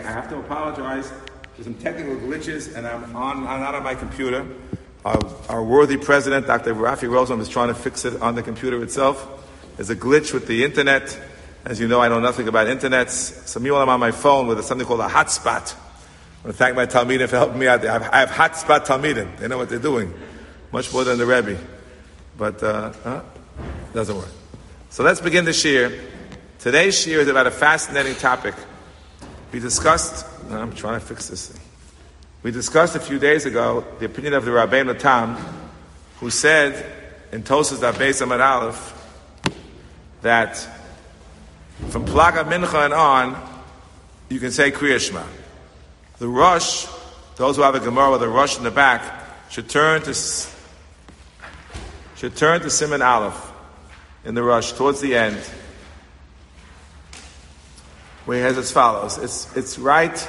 I have to apologize for some technical glitches, and I'm not on my computer. Our worthy president, Dr. Rafi Rosenbaum, is trying to fix it on the computer itself. There's a glitch with the internet. As you know, I know nothing about internets. So meanwhile, I'm on my phone with something called a hotspot. I want to thank my Talmidim for helping me out there. I have hotspot Talmidim. They know what they're doing. Much more than the Rebbe. But, doesn't work. So let's begin the shiur. Today's shiur is about a fascinating topic. We discussed, I'm trying to fix this thing. We discussed a few days ago the opinion of the Rabbeinu Tam, who said in Tosas Daf Beis Amud Aleph that from Plaga Mincha and on, you can say Kriya Shema. The Rosh, those who have a Gemara with a Rosh in the back, should turn to Siman Aleph in the Rosh towards the end, where he has as follows. It's right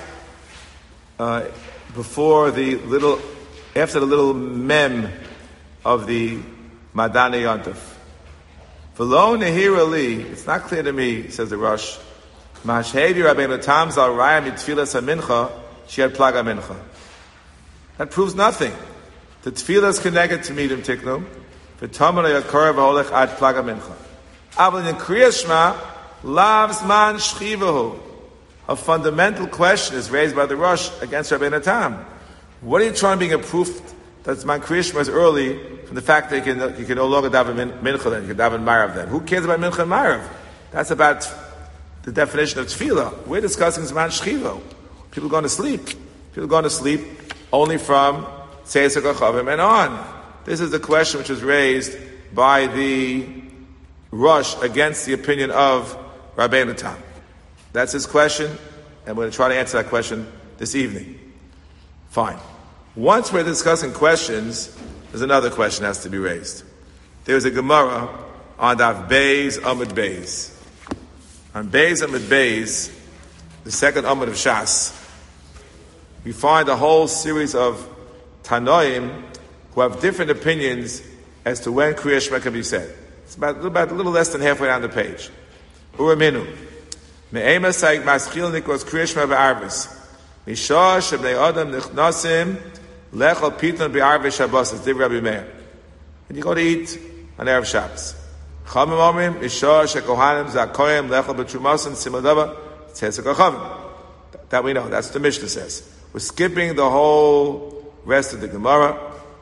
before after the little mem of the Madane Yontif. V'lo nehira li, it's not clear to me, says the Rosh, Mashhevi Rabbeinu Tam zal raya mitfilas ha-mincha, she had plaga mincha. That proves nothing. The tefillah is connected to midim tiknum, v'tamar yakor v'holech ad plaga mincha. Avol in Kriya Shema, lavs man shchivahu. A fundamental question is raised by the Rosh against Rabbeinu Tam. What are you trying to bring a proof that man Kriya Shema is early from the fact that you can no longer daven mincha then, you can daven marav then? Who cares about mincha and marav? That's about the definition of tefillah. We're discussing Zman Shchiva. People going to sleep. People going to sleep only from Tzeis HaKochavim and on. This is the question which was raised by the Rosh against the opinion of Rabbeinu Tam. That's his question, and we're going to try to answer that question this evening. Fine. Once we're discussing questions, there's another question that has to be raised. There's a Gemara on Daf Beis Amud Beis. On Beis Amud Beis, the second Amud of Shas, we find a whole series of Tanoim who have different opinions as to when Kriya Shema can be said. It's about a little less than halfway down the page. Uraminu. Me'ema saik maschil nikos Kriya Shema be'arvis. Misha shebnei adam nichnasim lechol piton be'arvis Shabbos. It's Div Rabbi Meir. And you go to eat on Erev Shabbos. Chamim omrim, Misha shekohanim zakoyim lechol b'trumasim simadava tzeis HaKochavim. That we know. That's what the Mishnah says. We're skipping the whole rest of the Gemara.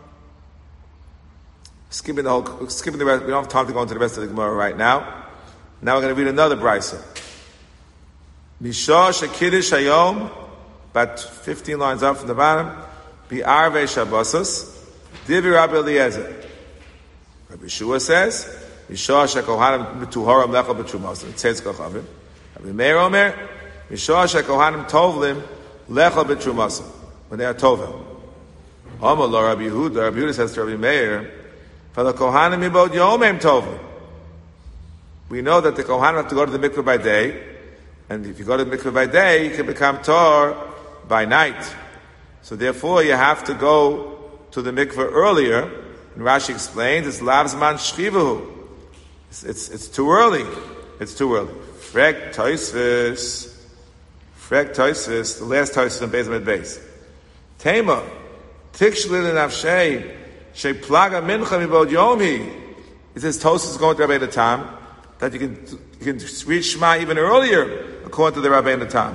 Skipping the rest. We don't have time to go into the rest of the Gemara right now. Now we're going to read another brisa. Misha shekiddush hayom, about 15 lines up from the bottom. Bi'arvei Shabbosos, Divi Rabbi Eliezer. Rabbi Shua says, Misha shekohanim b'tuhoram lechol b'trumasim tzeis HaKochavim. Rabbi Meir omer, Misha shekohanim tovlim lechol b'trumasim, when they are tovim. Amar lo Rabbi Yehuda. Rabbi Yehuda says to Rabbi Meir, for the kohanim ibod yomim tovim. We know that the kohanim have to go to the mikveh by day, and if you go to the mikveh by day, you can become tor by night. So therefore, you have to go to the mikveh earlier. And Rashi explains, it's lavzman shchivahu. It's too early. It's too early. Frek Tosfos, the last Tosfos in Beis Amud Beis. Tema, tikshli l'nafshei, she plaga mincha mibod yomi. It says Tosfos is going to Rabbeinu Tam, that you can read Shema even earlier, according to the Rabbeinu Tam.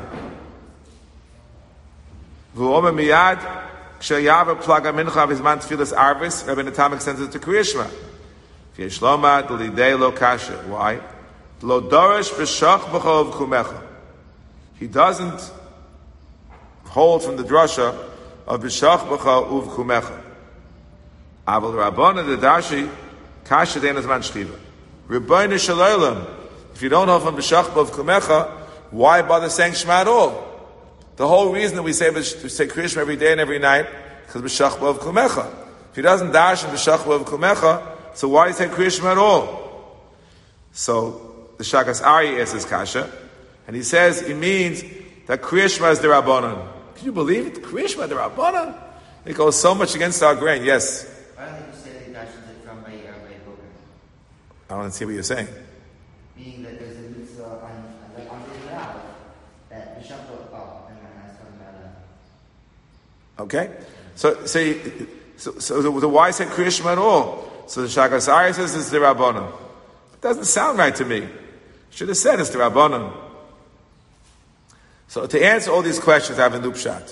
V'omer miyad, k'sheyava plaga mincha v'zman tfilas arvis, Rabbeinu Tam extends it to Kriya Shema. V'yesh loma d'lidei lo kasha. Why? Lo dorish b'shach b'chov kumecha. He doesn't hold from the drasha of b'shach b'cha uv kumecha. Aval Rabbana the Dashi, kasha dein azman shchiva. Rebbeinu Shalom, if you don't hold from b'shach b'cha kumecha, why bother saying Shema at all? The whole reason that we say Kriya Shema every day and every night because b'shach b'cha kumecha. If he doesn't dash in b'shach b'cha kumecha, so why do you say Kriya Shema at all? So the Shakas Ari asks his kasha, and he says it means that Kriya Shema is the Rabbanan. Can you believe it? Kriya Shema the Rabbanan? It goes so much against our grain. Yes. Why don't you say the dashes it from by Boker? I don't see what you're saying. Meaning that there's a mitzvah on the Rav that B'Shem Okay? So why say Kriya Shema at all? So the Shagas Ari says it's the Rabbanon. It doesn't sound right to me. Should have said it's the Rabbanon. So to answer all these questions, I have a new pshat.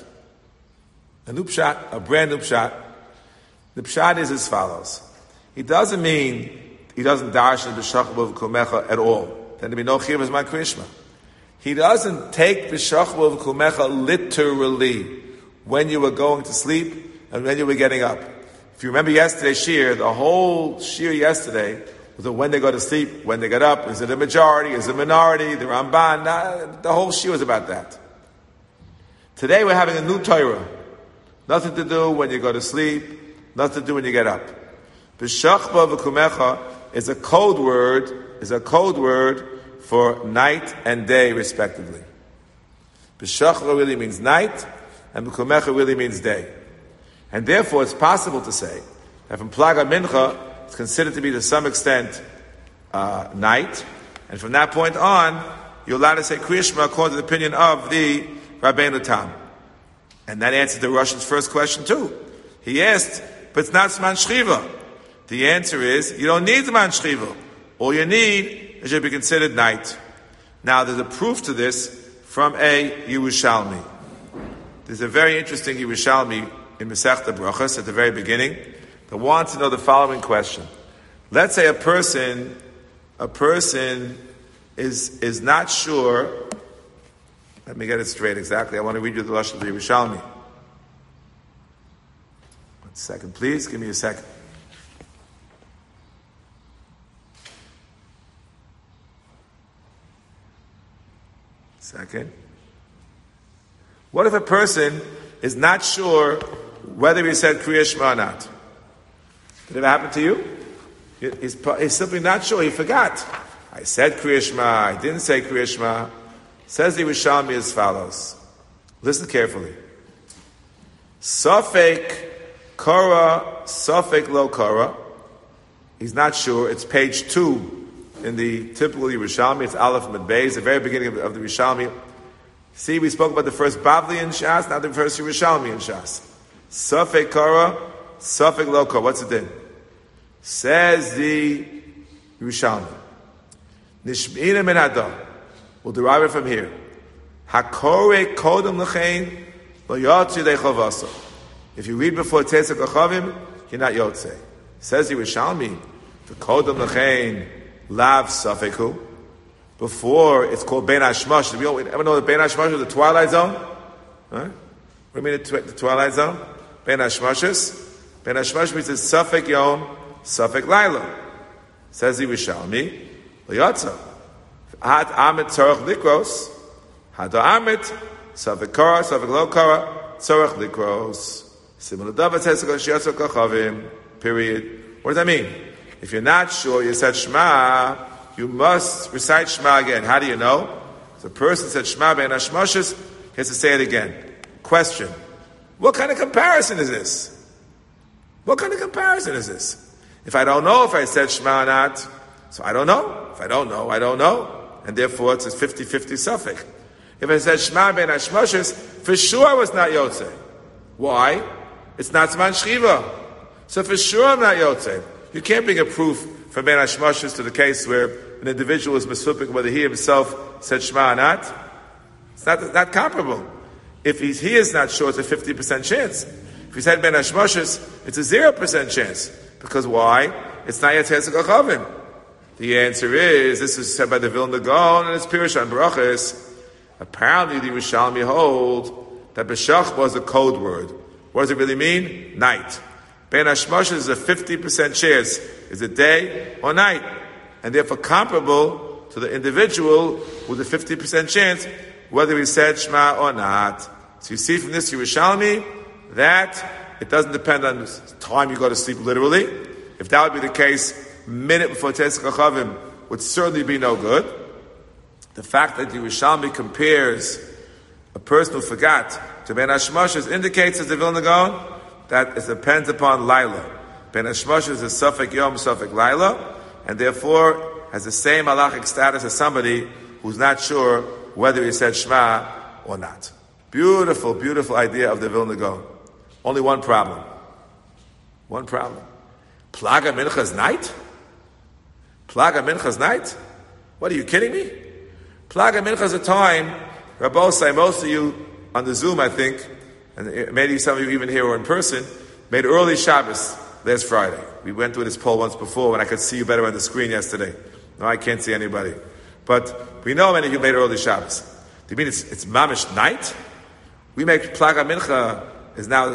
A brand new pshat. The pshat is as follows. He doesn't mean he doesn't darshan b'shachbo v'kumecha at all. Then there'd be no chiyuv as my krishma. He doesn't take b'shachbo v'kumecha literally when you were going to sleep and when you were getting up. If you remember yesterday's shir, the whole shir yesterday was when they go to sleep, when they get up. Is it a majority? Is it a minority? The Ramban? The whole shir was about that. Today we're having a new Torah. Nothing to do when you go to sleep, nothing to do when you get up. B'shachba v'kumecha is a code word for night and day, respectively. B'shachba really means night, and b'kumecha really means day. And therefore, it's possible to say that from Plaga Mincha, it's considered to be to some extent night, and from that point on, you're allowed to say Kriya Shema according to the opinion of the Rabbeinu Tam. And that answers the Russian's first question too. He asked, but it's not Zman Shchiva. The answer is, you don't need Zman Shchiva. All you need is to be considered night. Now, there's a proof to this from a Yerushalmi. There's a very interesting Yerushalmi in Masechta Brachos at the very beginning that wants to know the following question. Let's say a person is not sure. Let me get it straight exactly. I want to read you the Lashon of the Yerushalmi. 1 second, please. Give me a second. Second. What if a person is not sure whether he said Kriya Shema or not? Did it ever happen to you? He's simply not sure. He forgot. I said Kriya Shema. I didn't say Kriya Shema. Says the Yerushalmi as follows. Listen carefully. Safek Kara, Safek Lo Kara. He's not sure. It's page 2 in the typical Yerushalmi. It's Aleph Mid Beis, the very beginning of the Yerushalmi. See, we spoke about the first Bavli in Shas, now the first Yerushalmi in Shas. Safek Kara, Safek Lo Kara. What's it then? Says the Yerushalmi. Nishmina min Adam. We'll derive it from here. Hakore kodem l'chein lo yotzi dechavasa. If you read before Tzeitzak Achavim, you're not yotze. Says the Yerushalmi, the kodem l'chein lav safeku. Before it's called Ben Hashmash. Do you ever know the Ben Hashmash is the twilight zone? Huh? What do you mean the twilight zone? Ben Hashmashes. Ben Hashmash means it's Safek Yom, Safek Laila. Says the Yerushalmi, lo yotza. Had amit tzarech likros, had amit safek kara, safek lo kara, tzarech likros. Similar davar says shiatzok kachavim. Period. What does that mean? If you're not sure, you said Shema, you must recite Shema again. How do you know? The person said Shema ben hashmoshes, he has to say it again. Question: what kind of comparison is this? What kind of comparison is this? If I don't know if I said Shema or not, so I don't know. If I don't know, I don't know. And therefore it's a 50-50 suffix. If I said Shema ben Hashmoshes, for sure I was not Yotze. Why? It's not Zman Shchiva. So for sure I'm not Yotze. You can't bring a proof from ben Hashmoshes to the case where an individual is misfupik whether he himself said Shema or not. It's not comparable. If he is not sure, it's a 50% chance. If he said ben Hashmoshes, it's a 0% chance. Because why? It's not yet Tzeitzak Achavim. The answer is, this is said by the Vilna Gaon and it's Pirush on Brachos. Apparently the Yerushalmi hold that B'shach was a code word. What does it really mean? Night. Ben Hashmoshes is a 50% chance. Is it day or night? And therefore comparable to the individual with a 50% chance whether he said Shema or not. So you see from this Yerushalmi that it doesn't depend on the time you go to sleep literally. If that would be the case, minute before Tzeitzak Achavim would certainly be no good. The fact that the Yerushalmi compares a person who forgot to Ben Hashmoshes indicates, as the Vilna Gaon, that it depends upon Laila. Ben Hashmoshes is a Safek Yom, Safek Laila, and therefore has the same halachic status as somebody who's not sure whether he said Shema or not. Beautiful, beautiful idea of the Vilna Gaon. Only one problem. One problem. Plaga Mincha's night? Plaga Mincha's night? What, are you kidding me? Plaga Mincha's a time, Rabbosai, most of you on the Zoom, I think, and maybe some of you even here or in person, made early Shabbos last Friday. We went through this poll once before when I could see you better on the screen yesterday. No, I can't see anybody. But we know many of you made early Shabbos. Do you mean it's mamish night? We make Plaga Mincha is now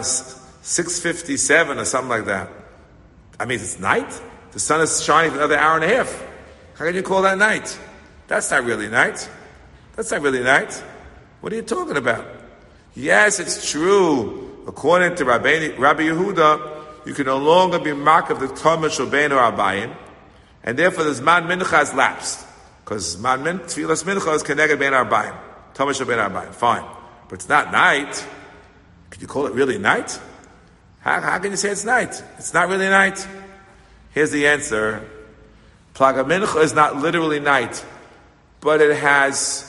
6:57 or something like that. I mean, it's night? The sun is shining for another hour and a half. How can you call that night? That's not really night. That's not really night. What are you talking about? Yes, it's true. According to Rabbi Yehuda, you can no longer be marked of the Talmud Shalbeinu Abayim, and therefore the Zman Mincha has lapsed. Because Tfilas Mincha is connected Bein Abayim. Talmud Shalbeinu Abayim. Fine. But it's not night. Could you call it really night? How can you say it's night? It's not really night. Here's the answer. Plaga Mincha is not literally night, but it has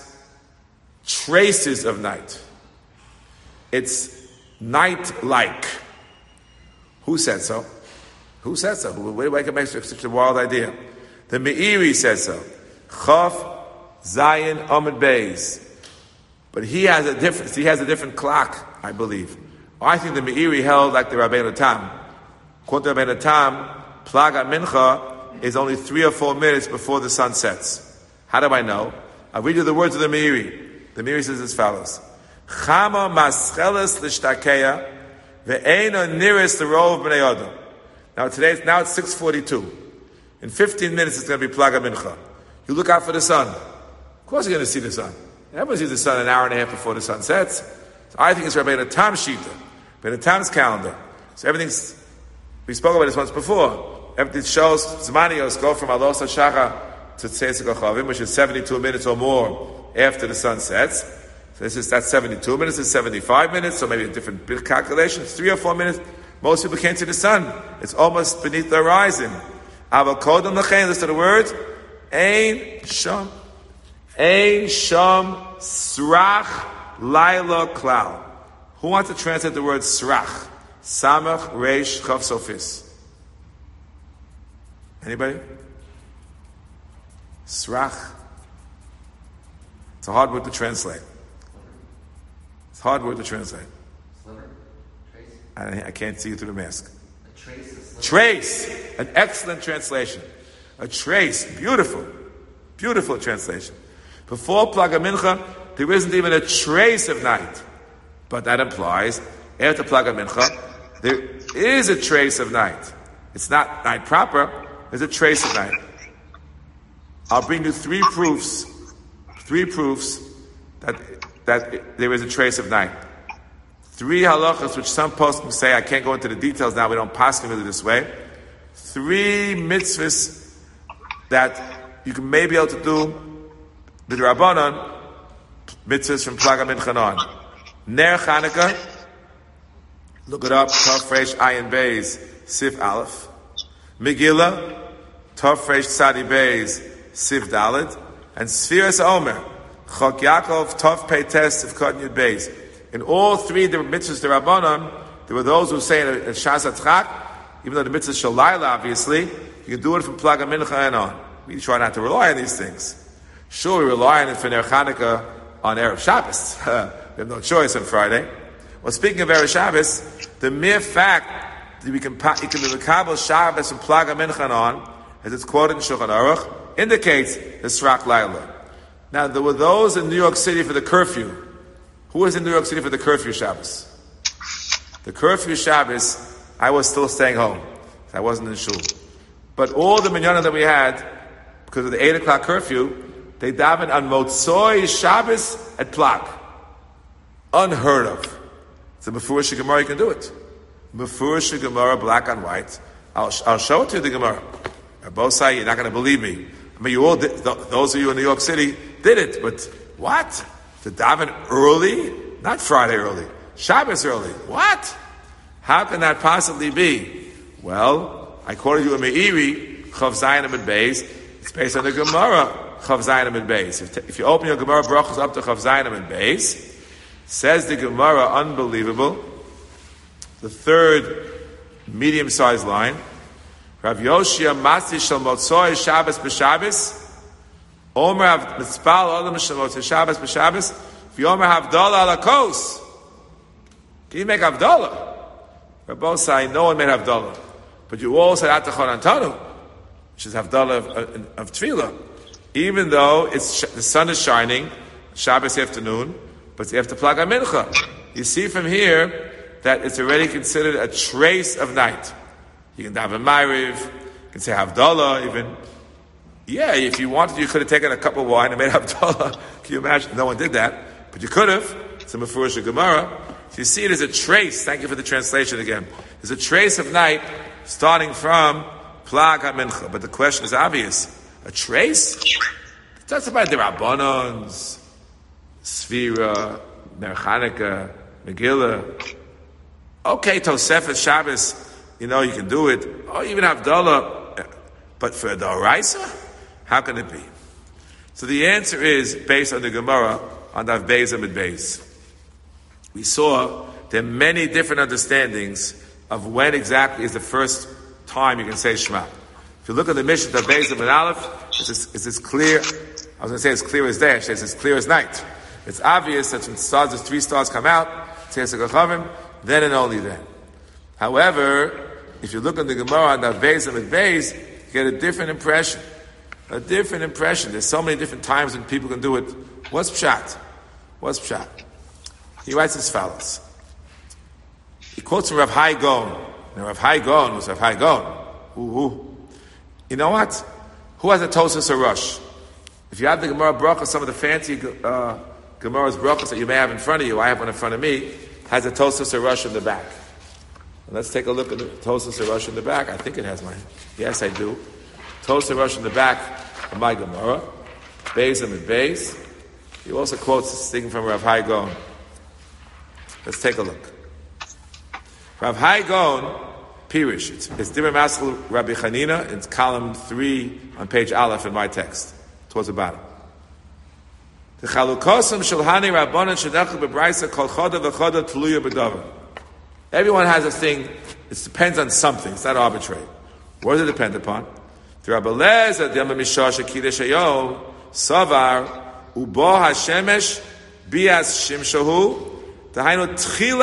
traces of night. It's night-like. Who said so? Who said so? Where do I make such a wild idea? The Meiri says so. Chaf Zayin Amud Beis. But he has a different clock, I believe. I think the Meiri held like the Rabbeinu Tam. According to Rabbeinu Tam, Plaga Mincha is only 3 or 4 minutes before the sun sets. How do I know? I'll read you the words of the Meiri. The Meiri says as follows. Chama mascheles l'shtakeya ve'ena nearest the rov b'nei adam. Now it's 6:42. In 15 minutes it's going to be Plaga Mincha. You look out for the sun. Of course you're going to see the sun. Everyone sees the sun an hour and a half before the sun sets. So I think it's Rabbeinu Tam Shita, Rabbeinu Tam's calendar. So everything's, we spoke about this once before. Everything shows Zmanios go from Alos HaShacha to Tzeis HaKochavim, which is 72 minutes or more after the sun sets. So that's 72 minutes, it's 75 minutes, so maybe a different bit calculation. It's 3 or 4 minutes. Most people can't see the sun. It's almost beneath the horizon. Aval Kodem L'chein, listen to the words. Ein Sham Srach Laila Klal. Who wants to translate the word Srach? Samach Reish Chav Sofis. Anybody? Srach. It's a hard word to translate. It's a hard word to translate. Sliver? Trace? I can't see you through the mask. A trace? Trace. An excellent translation. A trace. Beautiful. Beautiful translation. Before Plaga Mincha, there isn't even a trace of night. But that implies, after Plaga Mincha, there is a trace of night. It's not night proper, there's a trace of night. I'll bring you 3 proofs that there is a trace of night. 3 halachas, which some poskim say, I can't go into the details now, we don't pass them really this way. 3 mitzvahs that you can maybe able to do the Rabbanon, mitzvahs from Plaga Mincha on. Ner Chanukah, look it up, Tov Reish Ayin Beis, Sif Aleph. Megillah, Tov Reish Tzadi Beis, Sif Dalet. And Sfiras Omer, Chok Yaakov, Tov Pei Tes, Sif Kot Yud Beis. In all 3 the mitzvahs the Rabbanon, there were those who say in Shas HaTchak, even though the mitzvah is Shalayla, obviously, you can do it from Plaga Mincha and on. We try not to rely on these things. Sure, we rely on it for Ner Chanukah on Erev Shabbos. We have no choice on Friday. Well, speaking of Erev Shabbos, the mere fact that you can be Mekabel Shabbos and Plaga Mincha on, as it's quoted in Shulchan Aruch, indicates the Srach Laila. Now, there were those in New York City for the curfew. Who was in New York City for the curfew Shabbos? The curfew Shabbos, I was still staying home. I wasn't in shul. But all the minyanim that we had, because of the 8 o'clock curfew, they daven on Motzoi Shabbos at Plag. Unheard of. It's a Mefurish Gemara, you can do it. Mefurish Gemara, black on white. I'll show it to you, the Gemara. Both sides, you're not going to believe me. I mean, you all did, those of you in New York City did it, but what? To daven early? Not Friday early. Shabbos early. What? How can that possibly be? Well, I quoted you a Meiri, Chav Zayin Amud Beis. It's based on the Gemara, Chav Zayin Amud Beis. If you open your Gemara brachos up to Chav Zayin Amud Beis, says the Gemara, unbelievable. the third medium-sized line. Rav Yoshia Masi Shel Motzoi Shabbos B'Shabbos. Omer Hav Mitzpal Olam Shel Motzoi Shabbos B'Shabbos. V'Yomer Havdalah Ala Kos. Can you make Havdalah? Rabbi say no one made Havdalah, but you all said Atachon Antanu, which is Havdalah of Tefillah. Even though the sun is shining, Shabbos afternoon, but you have to plug a mincha. You see from here that it's already considered a trace of night. You can daven Ma'ariv, you can say Havdalah even. Yeah, if you wanted, you could have taken a cup of wine and made Havdalah. Can you imagine? No one did that, but you could have. It's a Mefurish Gemara. So you see it as a trace. Thank you for the translation again. There's a trace of night starting from Plag HaMincha. But the question is obvious. A trace? It talks about the Rabbanons, Sfira, Ner Chanukah, Megillah. Okay, Tosefet Shabbos, you can do it. Or even Havdalah. But for the Oraisa, how can it be? So the answer is based on the Gemara on Daf Beis Amid Beis. We saw there are many different understandings of when exactly is the first time you can say Shema. If you look at the Mishnah of Beis Amid Aleph, it's as clear. I was going to say it's clear as day. It's as clear as night. It's obvious that when the 3 stars come out, then and only then. However, if you look at the Gemara on Daf Beis Amid Beis, you get a different impression. There's so many different times when people can do it. What's Pshat? He writes as follows. He quotes from Rav Hai Gaon. Now Rav Hai Gaon was Rav Hai Gaon. You know what? Who has a Tosas or Rush? If you have the Gemara Bracha, some of the fancy Gemara's Brachas that you may have in front of you, I have one in front of me, has a Tosas or Rush in the back. And let's take a look at the Tosas or Rush in the back. I think it has mine. Yes, I do. Tosas or Rush in the back of my Gemara. Beis Amid Beis. He also quotes this thing from Rav Hai Gaon. Let's take a look. Rav Hai Gaon, Pirish. It's Divrei Maskil Rabbi Chanina. It's column 3 on page Aleph in my text, towards the bottom. The Chalukosam Shalhani Rabbanan Shenechu Bebraisa Kol Choda V'Choda Tluya B'Davar. Everyone has a thing. It depends on something. It's not arbitrary. What does it depend upon? The Rabbi Lezer Dema Mishash Kiddush Hayom Savar Ubo Hashemesh Bias Shimshahu. What do you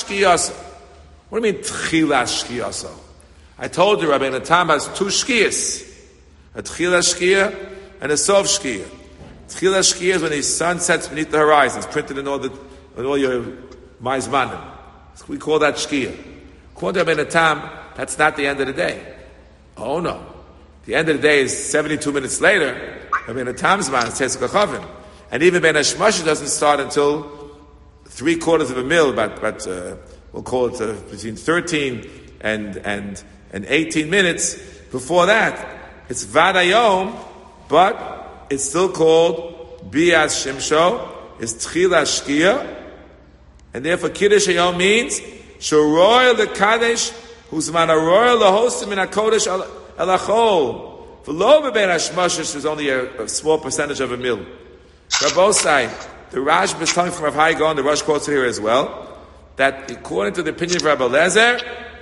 mean Tchilas Shkiyasa? I told you Rabbi Natam has 2 Shkiyas. A Tchilas Shkiya and a Sov Shkiya. Tchilas Shkiya is when the sun sets beneath the horizon. It's printed in all your Maizmanim. We call that Shkiya. According to Rabbi Natam, that's not the end of the day. Oh no. The end of the day is 72 minutes later. Rabbi Natam's man says Kachavim. And even Ben Hashmash doesn't start until 3/4 of a mil, but we'll call it between 13 and 18 minutes. Before that, it's Vadayom, but it's still called Bias Shimsho. It's Tchila Shkia, and therefore Kiddush Hayom means Shoroy LeKadesh, who's man a royal lahostim in a Kodesh Elachol. For Lo Ben Hashmashish is only a small percentage of a mil. Rabbosai. The Rashba is telling from Rav Hai Gaon, the Rosh quotes it here as well, that according to the opinion of Rabbi Lezer,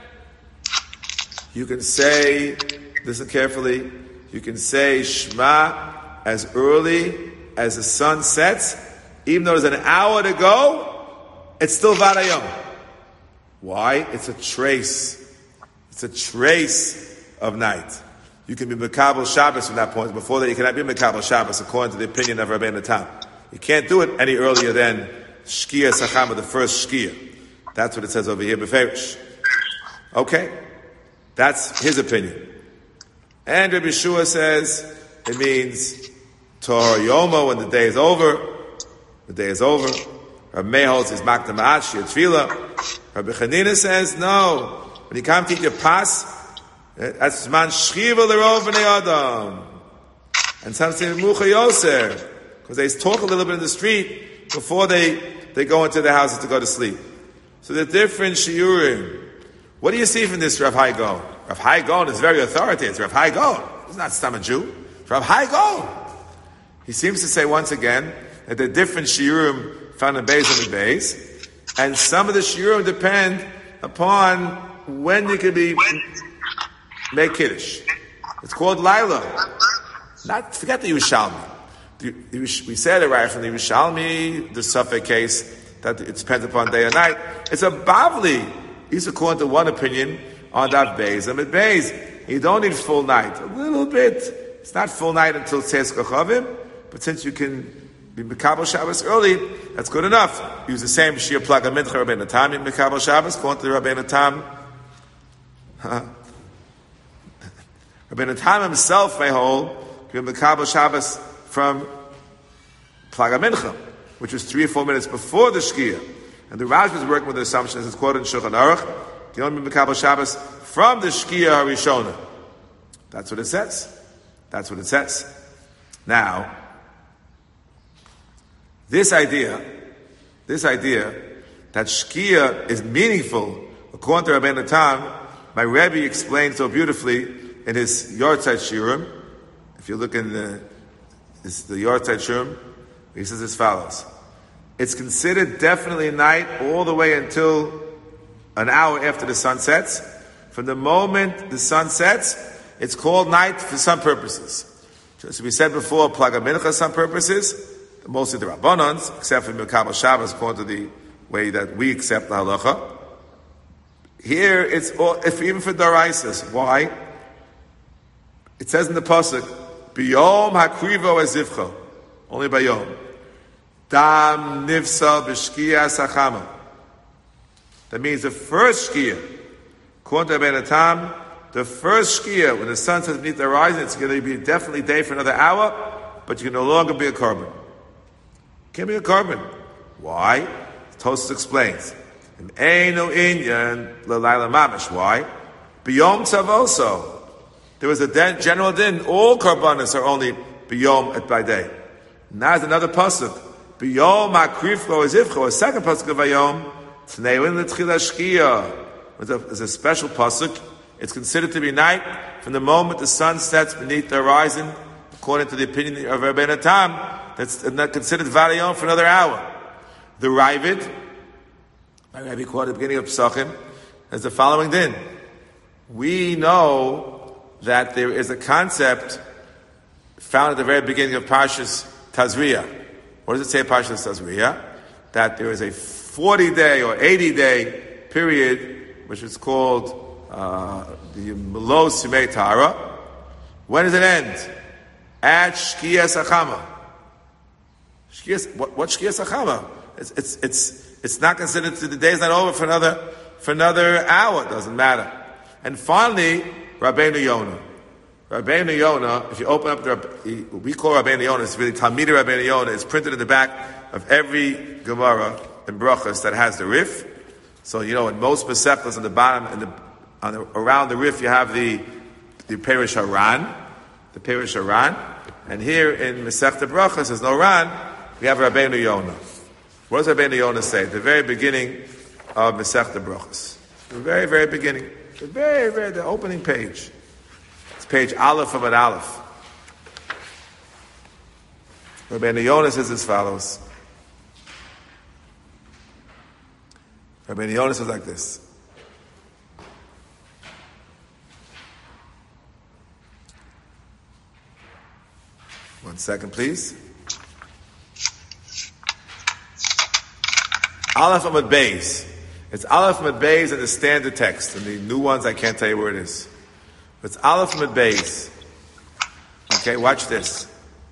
you can say, listen carefully, you can say Shema as early as the sun sets, even though there's an hour to go, it's still Vadayom. Why? It's a trace. It's a trace of night. You can be Mekabel Shabbos from that point. Before that, you cannot be Mekabel Shabbos according to the opinion of Rabbi Natam. You can't do it any earlier than Shkia Sachama, the first Shkia. That's what it says over here, Beferish. Okay? That's his opinion. And Rabbi Shua says it means Torah Yoma, when the day is over. The day is over. Rabbi Meir holds his Makta Ma'at, Shia Tefillah. Rabbi Chanina says, no. When you come to eat your pas, that's Man Shchiva L'Rov B'nei Adam. And some say Mucha Yoser, because they talk a little bit in the street before they go into their houses to go to sleep. So the different shiurim. What do you see from this Rav Hai Gaon? Rav Hai Gaon is very authoritative. It's Rav Hai Gaon. He's not Stam a Jew. It's Rav Hai Gaon. He seems to say once again that the different shiurim found in Beis and Beis, and some of the shiurim depend upon when you can make Kiddush. It's called Laila. Forget the Yerushalmi. We said it right from the Yerushalmi, the Safek case, that it depends upon day and night. It's a Bavli. He's according to one opinion on Daf Beis and Mid Beis. You don't need full night. A little bit. It's not full night until Tzeis Kachavim, but since you can be Mekabel Shabbos early, that's good enough. Use the same Shir Plug of Mincha Rabbeinu Tam in Mekabel Shabbos, according to the Rabbeinu Tam. Rabbeinu Tam himself may hold Mekabel Shabbos from Plug of Mincha, which was 3 or 4 minutes before the Shkia. And the Raj was working with the assumption, as it's quoted in Shulchan Aruch, you don't Mekabel Shabbos from the Shkia Harishona. That's what it says. That's what it says. Now, this idea that Shkia is meaningful, according to Rabbeinu Tam, my Rebbe explained so beautifully in his Yortzeit Shirim. If you look in the Yortzeit Shirim, he says as follows. It's considered definitely night all the way until an hour after the sun sets. From the moment the sun sets, it's called night for some purposes. As we said before, Plug Mincha some purposes, mostly the Rabbanans, except for Mekabel Shabbos, according to the way that we accept the halacha. Here, it's all, even for Daraisas. Why? It says in the pasuk, "Biyom hakrivo ezivcha," only by Yom. Dam nivsa b'shkia sachama. That means the first shkia, according to Rabbeinu Tam, the first shkia, when the sun says beneath the horizon, it's going to be definitely day for another hour, but you can no longer be a carbon. Can't be a carbon. Why? Tosfos explains. Eino inyan l'layla mamish. Why? Biyom tzavoso. There was a general din. All karbanis are only biyom by day. Now there's another pasuk. Biyom akriflo ezivcho. A second pasuk of Vayom. Tneiwin l'tchila shkia. There's a special pasuk. It's considered to be night from the moment the sun sets beneath the horizon, according to the opinion of Rabbeinu Tam. That's not considered Varayom for another hour. The Ravid, my Rabbi quoted at the beginning of Pesachim, has the following din. We know that there is a concept found at the very beginning of Parshas Tazria. What does it say in Parshas Tazria? That there is a 40-day or 80-day period, which is called the Melos Yimei Tara. When does it end? At Shkiyas Achama. What Shkiyas Achama? It's not considered. The day is not over for another hour. It doesn't matter. And finally, Rabbeinu Yonah. Rabbeinu Yonah. If you open up we call Rabbeinu Yonah. It's really Talmidei Rabbeinu Yonah. It's printed in the back of every Gemara in Brachos that has the Rif. So in most Masechtas on the bottom around the Rif you have the Perish Haran, and here in Masechta Brachos there's no Ran. We have Rabbeinu Yonah. What does Rabbeinu Yonah say? At the very beginning of Masechta Brachos. The very, very beginning. The opening page. It's page Aleph of an Aleph. Rabbeinu Yonah says as follows. Rabbeinu Yonah says like this. One second, please. Aleph Amud Beis. It's Aleph Amud Beis in the standard text. And the new ones, I can't tell you where it is. But it's Aleph Amud Beis. Okay, watch this.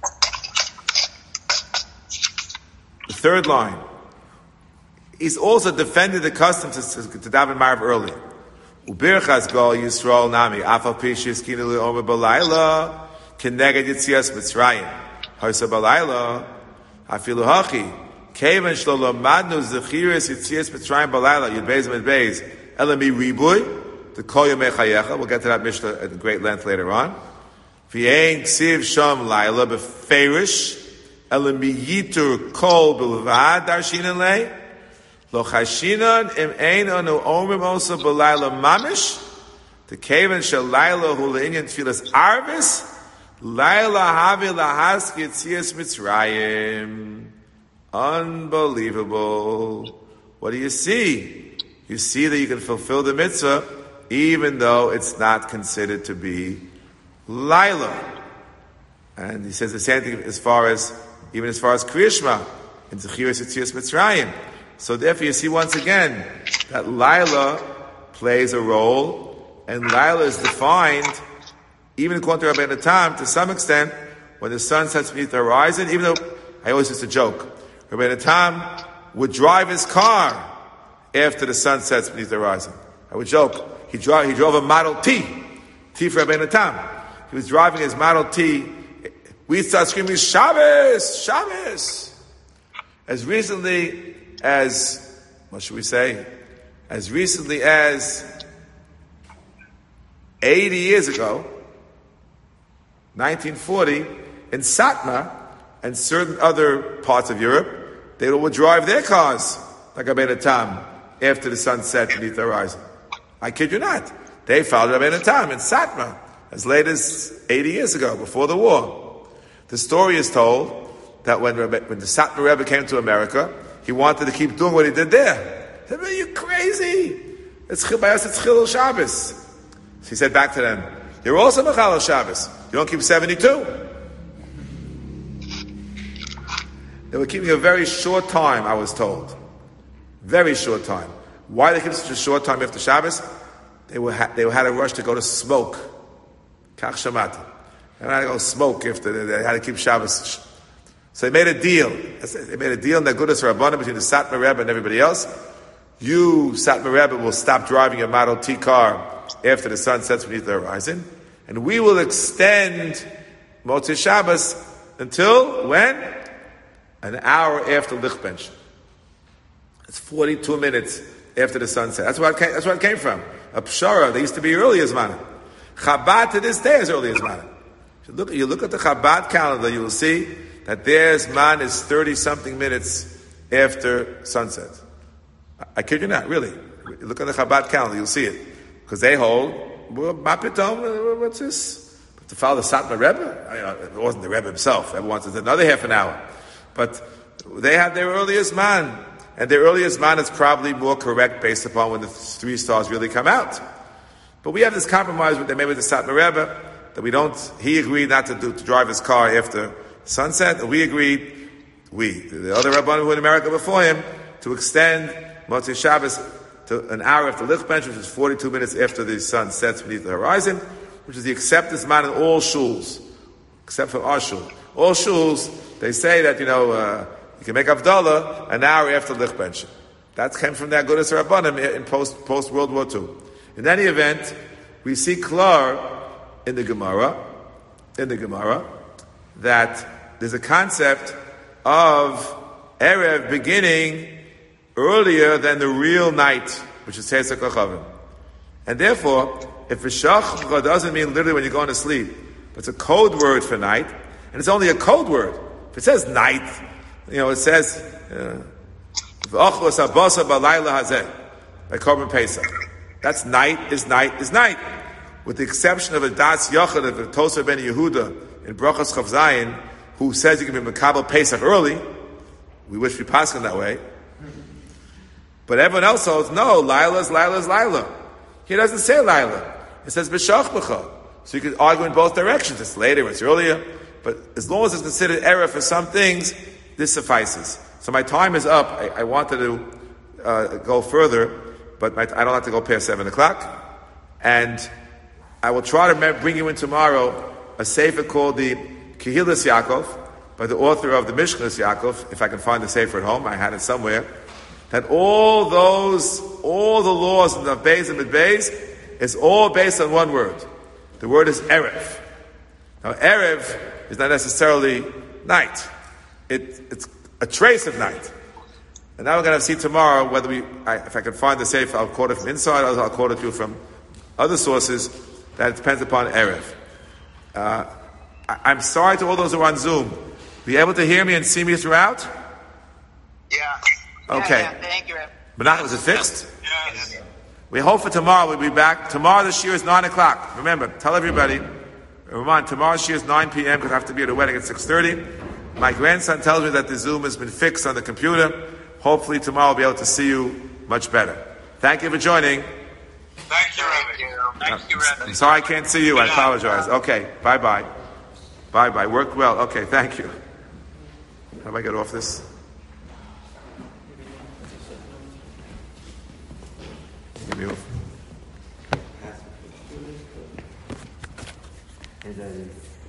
The third line. He's also defended the custom to daven Marav early. Ubirchas Gal Yisrael Nami. Afal Pishis Kinu Le'omer Balayla. Keneged Yitzias Mitzrayim. Harsa Balayla. Hafilu Hachi. Kevan Shlo Madnu Zechiris Yitzias Mitzrayim Balayla. Yud Beis Mid Beis. Elami Ribuy. The Kol Yomei Chayecha. We'll get to that Mishnah at great length later on. V'yein Ksiv Sham Laila Beferish. Elami Yitur Kol Bilvad Darshinan Lei. Lo Chashinan Im Ein Anu Omrim Osa Balayla Mamish. The Kevan Shal Laila Hu Le'inyan Tfilas Arvis. Laila Havi Lahaski Yitzias Mitzrayim. Unbelievable. What do you see? you see that you can fulfill the mitzvah even though it's not considered to be Laila. And he says the same thing as far as Kriya Shema in Zechiras Yetzias Mitzrayim. So therefore you see once again that Laila plays a role, and Laila is defined, even according to Rabbeinu Tam, to some extent, when the sun sets beneath the horizon, even though, I always used to joke, Rabbeinu Tam would drive his car after the sun sets beneath the horizon. I would joke, he drove a Model T for Rabbeinu Tam. He was driving his Model T, we'd start screaming, Shabbos, Shabbos! As recently as, what should we say? As recently as 80 years ago, 1940, in Satmar and certain other parts of Europe, they would drive their cars like Rabbeinu Tam after the sun set beneath the horizon. I kid you not. They followed Rabbeinu Tam in Satmar as late as 80 years ago, before the war. The story is told that when the Satmar Rebbe came to America, he wanted to keep doing what he did there. He said, "Are you crazy? It's Chilul Shabbos." So he said back to them, "You're also Mechalel Shabbos. You don't keep 72." They were keeping a very short time, I was told. Very short time. Why they keep such a short time after Shabbos? They had a rush to go to smoke. Kach Shamati. They had to go smoke after they had to keep Shabbos. So they made a deal. They made a deal in the Agudas Rabbanim between the Satmar Rebbe and everybody else. You, Satmar Rebbe, will stop driving your Model T car after the sun sets beneath the horizon, and we will extend Motzei Shabbos until when? An hour after Lichbench. It's 42 minutes after the sunset. That's where it came from. A Pshara, they used to be early as Mana. Chabad to this day is early as Mana. You look at the Chabad calendar, you will see that their Zman is 30-something minutes after sunset. I kid you not, really. You look at the Chabad calendar, you'll see it. Because they hold, what's this? But to follow the Satmar Rebbe? It wasn't the Rebbe himself. Rebbe wanted another half an hour. But they have their earliest man. And their earliest man is probably more correct based upon when the 3 stars really come out. But we have this compromise that they made with the Satmar Rebbe, that he agreed not to drive his car after sunset, and we agreed, the other Rabbanim who in America before him, to extend Motzei Shabbos to an hour after Lichbench, which is 42 minutes after the sun sets beneath the horizon, which is the acceptance man in all shuls, except for our shul. All shuls, they say that, you can make Havdalah an hour after Lichbench. That came from the Agudas Rabbanim in post World War II. In any event, we see klar in the Gemara, that there's a concept of Erev beginning earlier than the real night, which is Tzeitzak Kochavim. And therefore, if V'shachcha doesn't mean literally when you're going to sleep, but it's a code word for night, and it's only a code word. If it says night, it says V'achlos habasa b'layla hazeh by Korban Pesach. That's night is night is night. With the exception of a Das Yochad of Tosa ben Yehuda in Brachas Chav Zayin, who says you can be Mekabel Pesach early. We wish we passed him that way. But everyone else holds, no, Lila's Lila. He doesn't say Lila. It says B'shach B'cha. So you can argue in both directions. It's later, it's earlier. But as long as it's considered error for some things, this suffices. So my time is up. I wanted to go further, but I don't have to go past 7 o'clock. And I will try to bring you in tomorrow a sefer called the Kehillas Yaakov, by the author of the Mishkanas Yaakov, if I can find the sefer at home, I had it somewhere, that all the laws in the Beis and Mid-Beis is all based on one word. The word is Erev. Now Erev is not necessarily night. It's a trace of night. And now we're going to see tomorrow whether if I can find the sefer, I'll quote it from inside, or I'll quote it to you from other sources. That it depends upon Erev. I'm sorry to all those who are on Zoom. Be able to hear me and see me throughout? Yeah. Okay. Yeah, thank you. Menachem, is it fixed? Yes. We hope for tomorrow we'll be back. Tomorrow the shiur is 9 o'clock. Remember, tell everybody. Tomorrow's shiur is 9 p.m. because I have to be at a wedding at 6:30. My grandson tells me that the Zoom has been fixed on the computer. Hopefully tomorrow I'll be able to see you much better. Thank you for joining. Thank you, Rebbe. Thank you, Rebbe. I'm sorry I can't see you. I apologize. Okay, bye-bye. Bye-bye. Work well. Okay, thank you. How do I get off this? Get me off.